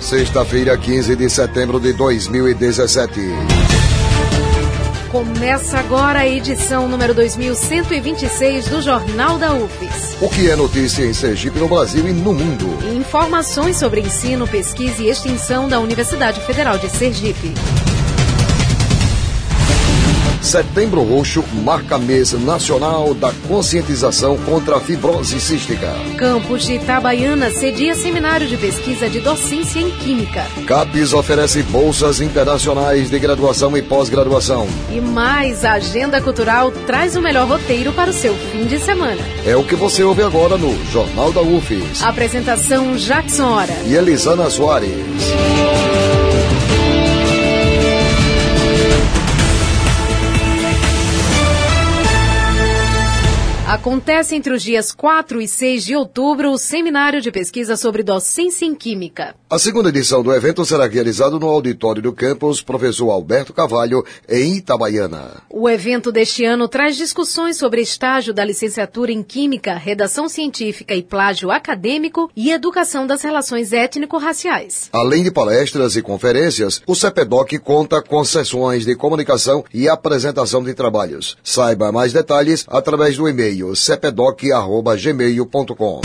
Sexta-feira, 15 de setembro de 2017. Começa agora a edição número 2126 do Jornal da UFES. O que é notícia em Sergipe, no Brasil e no mundo? Informações sobre ensino, pesquisa e extensão da Universidade Federal de Sergipe. Setembro Roxo marca mês nacional da conscientização contra a fibrose cística. Campus de Itabaiana cedia seminário de pesquisa de docência em Química. CAPES oferece bolsas internacionais de graduação e pós-graduação. E mais, a Agenda Cultural traz o melhor roteiro para o seu fim de semana. É o que você ouve agora no Jornal da UFES. Apresentação Jackson Hora e Elisana Soares. Acontece entre os dias 4 e 6 de outubro o seminário de pesquisa sobre docência em Química. A segunda edição do evento será realizada no auditório do campus Professor Alberto Carvalho, em Itabaiana. O evento deste ano traz discussões sobre estágio da licenciatura em Química, redação científica e plágio acadêmico e educação das relações étnico-raciais. Além de palestras e conferências, o CEPEDOC conta com sessões de comunicação e apresentação de trabalhos. Saiba mais detalhes através do e-mail cepedoc@gmail.com.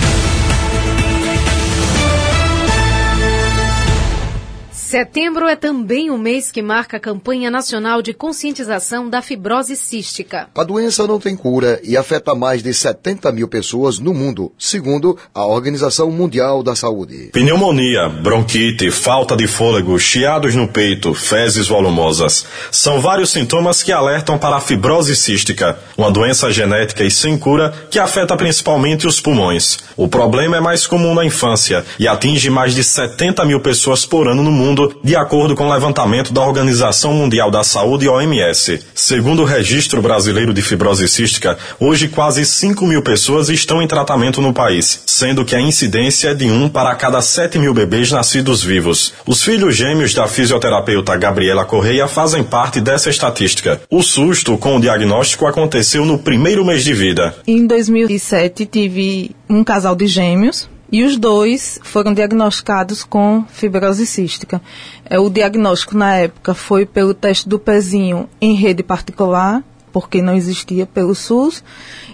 Setembro é também um mês que marca a campanha nacional de conscientização da fibrose cística. A doença não tem cura e afeta mais de 70 mil pessoas no mundo, segundo a Organização Mundial da Saúde. Pneumonia, bronquite, falta de fôlego, chiados no peito, fezes volumosas. São vários sintomas que alertam para a fibrose cística, uma doença genética e sem cura que afeta principalmente os pulmões. O problema é mais comum na infância e atinge mais de 70 mil pessoas por ano no mundo, de acordo com o levantamento da Organização Mundial da Saúde, OMS. Segundo o Registro Brasileiro de Fibrose Cística, hoje quase 5 mil pessoas estão em tratamento no país, sendo que a incidência é de 1 para cada 7 mil bebês nascidos vivos. Os filhos gêmeos da fisioterapeuta Gabriela Correia fazem parte dessa estatística. O susto com o diagnóstico aconteceu no primeiro mês de vida. Em 2007, tive um casal de gêmeos. E os dois foram diagnosticados com fibrose cística. O diagnóstico na época foi pelo teste do pezinho em rede particular, porque não existia pelo SUS.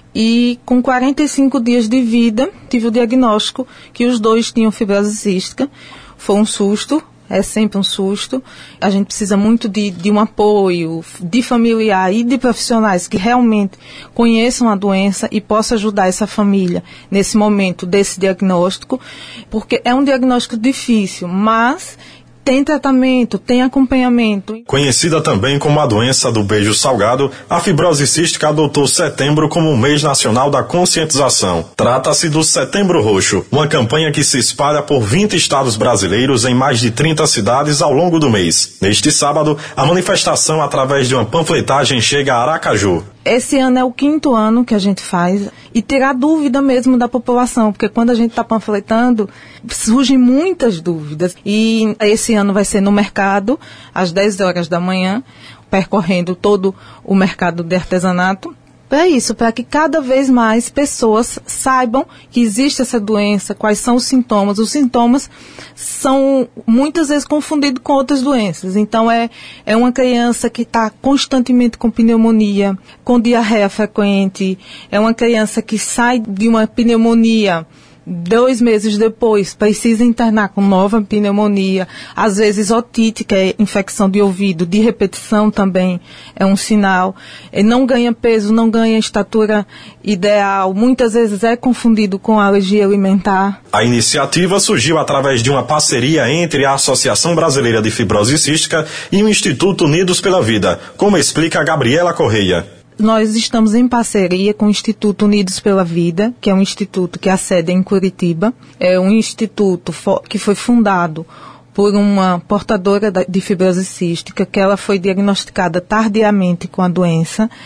E com 45 dias de vida, tive o diagnóstico que os dois tinham fibrose cística. Foi um susto. É sempre um susto. A gente precisa muito de um apoio de familiar e de profissionais que realmente conheçam a doença e possam ajudar essa família nesse momento desse diagnóstico, porque é um diagnóstico difícil, mas tem tratamento, tem acompanhamento. Conhecida também como a doença do beijo salgado, a fibrose cística adotou setembro como o mês nacional da conscientização. Trata-se do Setembro Roxo, uma campanha que se espalha por 20 estados brasileiros em mais de 30 cidades ao longo do mês. Neste sábado, a manifestação através de uma panfletagem chega a Aracaju. Esse ano é o 5º ano que a gente faz e tirar dúvida mesmo da população, porque quando a gente está panfletando, surgem muitas dúvidas. E esse ano vai ser no mercado, às 10 horas da manhã, percorrendo todo o mercado de artesanato. Para isso, para que cada vez mais pessoas saibam que existe essa doença, quais são os sintomas. Os sintomas são muitas vezes confundidos com outras doenças. Então, é uma criança que está constantemente com pneumonia, com diarreia frequente, é uma criança que sai de uma pneumonia 2 meses depois, precisa internar com nova pneumonia, às vezes otite, que é infecção de ouvido, de repetição também é um sinal. Não ganha peso, não ganha estatura ideal, muitas vezes é confundido com alergia alimentar. A iniciativa surgiu através de uma parceria entre a Associação Brasileira de Fibrose Cística e o Instituto Unidos pela Vida, como explica a Gabriela Correia. Nós estamos em parceria com o Instituto Unidos pela Vida, que é um instituto que há sede em Curitiba. É um instituto que foi fundado por uma portadora de fibrose cística, que ela foi diagnosticada tardiamente com a doença.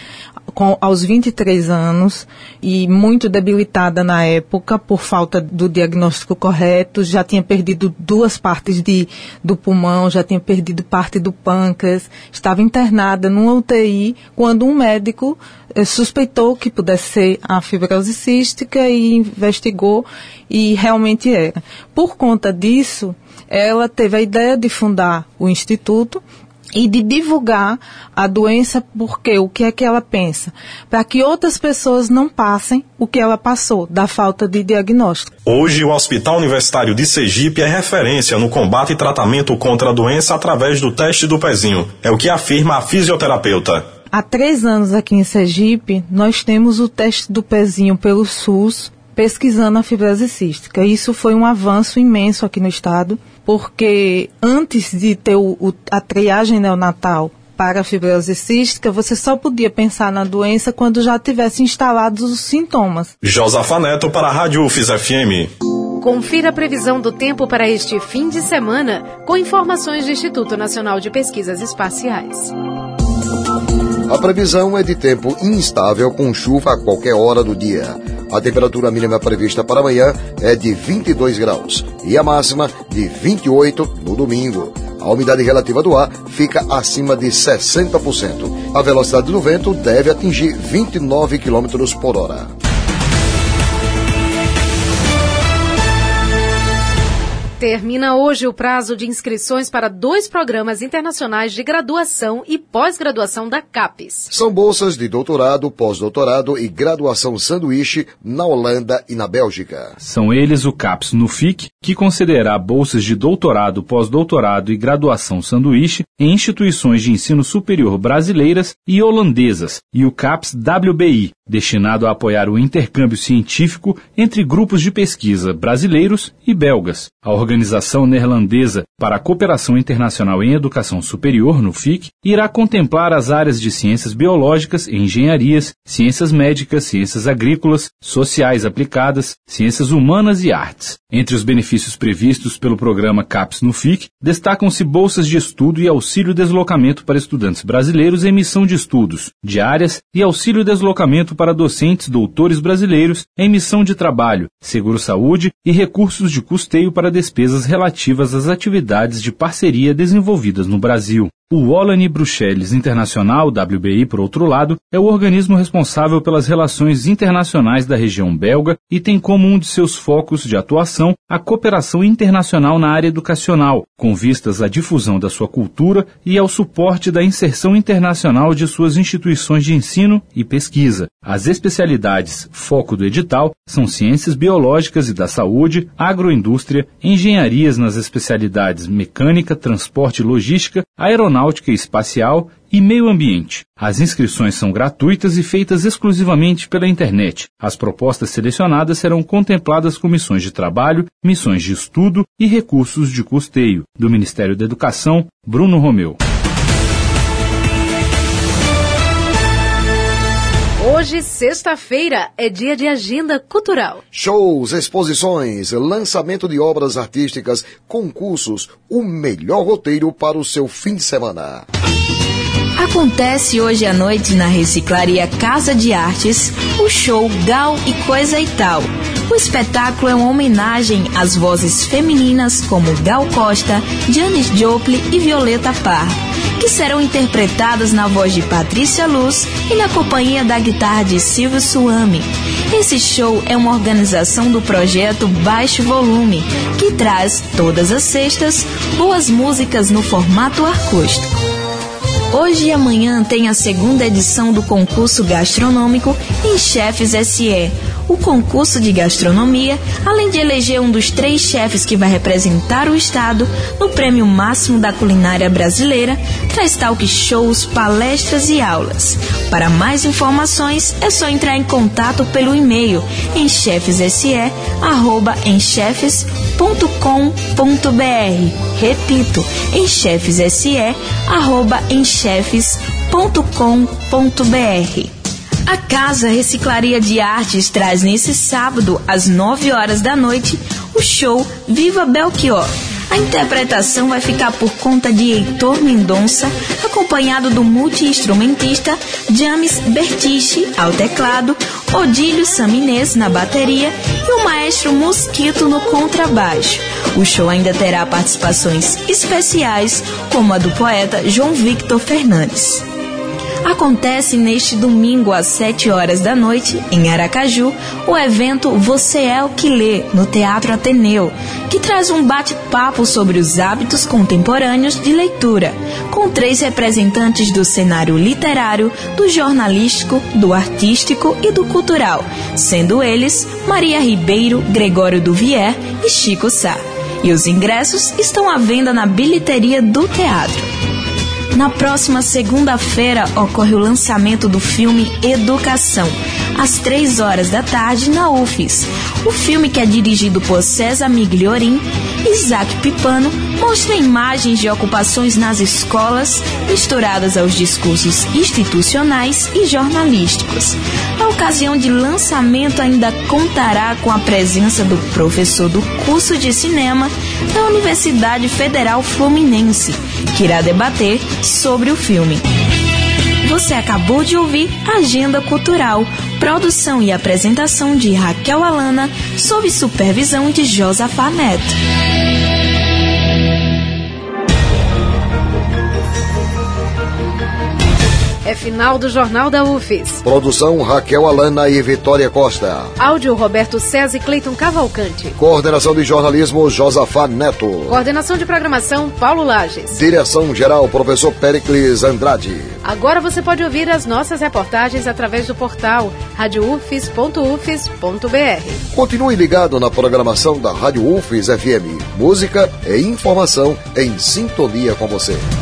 aos 23 anos e muito debilitada na época por falta do diagnóstico correto, já tinha perdido 2 partes do pulmão, já tinha perdido parte do pâncreas, estava internada numa UTI quando um médico suspeitou que pudesse ser a fibrose cística e investigou e realmente era. Por conta disso, ela teve a ideia de fundar o Instituto e de divulgar a doença, porque o que é que ela pensa? Para que outras pessoas não passem o que ela passou, da falta de diagnóstico. Hoje, o Hospital Universitário de Sergipe é referência no combate e tratamento contra a doença através do teste do pezinho. É o que afirma a fisioterapeuta. Há 3 anos aqui em Sergipe, nós temos o teste do pezinho pelo SUS, pesquisando a fibrose cística. Isso foi um avanço imenso aqui no estado, porque antes de ter a triagem neonatal para a fibrose cística, você só podia pensar na doença quando já tivesse instalados os sintomas. Josafa Neto para a Rádio UFES FM. Confira a previsão do tempo para este fim de semana com informações do Instituto Nacional de Pesquisas Espaciais. A previsão é de tempo instável com chuva a qualquer hora do dia. A temperatura mínima prevista para amanhã é de 22 graus e a máxima de 28 no domingo. A umidade relativa do ar fica acima de 60%. A velocidade do vento deve atingir 29 km por hora. Termina hoje o prazo de inscrições para 2 programas internacionais de graduação e pós-graduação da CAPES. São bolsas de doutorado, pós-doutorado e graduação sanduíche na Holanda e na Bélgica. São eles o CAPES NUFIC, que concederá bolsas de doutorado, pós-doutorado e graduação sanduíche em instituições de ensino superior brasileiras e holandesas, e o CAPES WBI, destinado a apoiar o intercâmbio científico entre grupos de pesquisa brasileiros e belgas. A Organização Neerlandesa para a Cooperação Internacional em Educação Superior, NUFIC, irá contemplar as áreas de ciências biológicas e engenharias, ciências médicas, ciências agrícolas, sociais aplicadas, ciências humanas e artes. Entre os benefícios previstos pelo programa CAPES NUFIC, destacam-se bolsas de estudo e auxílio deslocamento para estudantes brasileiros em missão de estudos, diárias e auxílio deslocamento para docentes doutores brasileiros em missão de trabalho, seguro-saúde e recursos de custeio para despesas relativas às atividades de parceria desenvolvidas no Brasil. O Wallonie Bruxelles Internacional, WBI, por outro lado, é o organismo responsável pelas relações internacionais da região belga e tem como um de seus focos de atuação a cooperação internacional na área educacional, com vistas à difusão da sua cultura e ao suporte da inserção internacional de suas instituições de ensino e pesquisa. As especialidades foco do edital são ciências biológicas e da saúde, agroindústria, engenharias nas especialidades mecânica, transporte e logística, aeronáutica e espacial e meio ambiente. As inscrições são gratuitas e feitas exclusivamente pela internet. As propostas selecionadas serão contempladas com missões de trabalho, missões de estudo e recursos de custeio. Do Ministério da Educação, Bruno Romeu. Hoje, sexta-feira, é dia de agenda cultural. Shows, exposições, lançamento de obras artísticas, concursos, o melhor roteiro para o seu fim de semana. Acontece hoje à noite na Reciclaria Casa de Artes o show Gal e Coisa e Tal. O espetáculo é uma homenagem às vozes femininas como Gal Costa, Janis Joplin e Violeta Parra, que serão interpretadas na voz de Patrícia Luz e na companhia da guitarra de Silvio Suami. Esse show é uma organização do projeto Baixo Volume, que traz, todas as sextas, boas músicas no formato acústico. Hoje e amanhã tem a segunda edição do concurso gastronômico em Chefes SE. O concurso de gastronomia, além de eleger um dos 3 chefes que vai representar o estado no prêmio máximo da culinária brasileira, traz talk shows, palestras e aulas. Para mais informações, é só entrar em contato pelo e-mail em enchefesse@enchefes.com.br. Repito, enchefesse@enchefes.com.br. A Casa Reciclaria de Artes traz nesse sábado, às 9 horas da noite, o show Viva Belchior. A interpretação vai ficar por conta de Heitor Mendonça, acompanhado do multi-instrumentista James Bertiche ao teclado, Odílio Saminês na bateria e o maestro Mosquito no contrabaixo. O show ainda terá participações especiais, como a do poeta João Victor Fernandes. Acontece neste domingo às 7 horas da noite, em Aracaju, o evento Você é o que Lê, no Teatro Ateneu, que traz um bate-papo sobre os hábitos contemporâneos de leitura, com 3 representantes do cenário literário, do jornalístico, do artístico e do cultural, sendo eles Maria Ribeiro, Gregório Duvier e Chico Sá. E os ingressos estão à venda na bilheteria do teatro. Na próxima segunda-feira ocorre o lançamento do filme Educação, às 3 horas da tarde na UFES. O filme, que é dirigido por César Migliorin e Isaac Pipano, mostra imagens de ocupações nas escolas misturadas aos discursos institucionais e jornalísticos. A ocasião de lançamento ainda contará com a presença do professor do curso de cinema da Universidade Federal Fluminense, que irá debater sobre o filme. Você acabou de ouvir Agenda Cultural, produção e apresentação de Raquel Alana, sob supervisão de Josafá Neto. É final do Jornal da UFES. Produção Raquel Alana e Vitória Costa. Áudio Roberto César e Cleiton Cavalcante. Coordenação de jornalismo Josafá Neto. Coordenação de programação Paulo Lages. Direção geral Professor Péricles Andrade. Agora você pode ouvir as nossas reportagens através do portal radioufes.ufes.br. Continue ligado na programação da Rádio UFES FM. Música e informação em sintonia com você.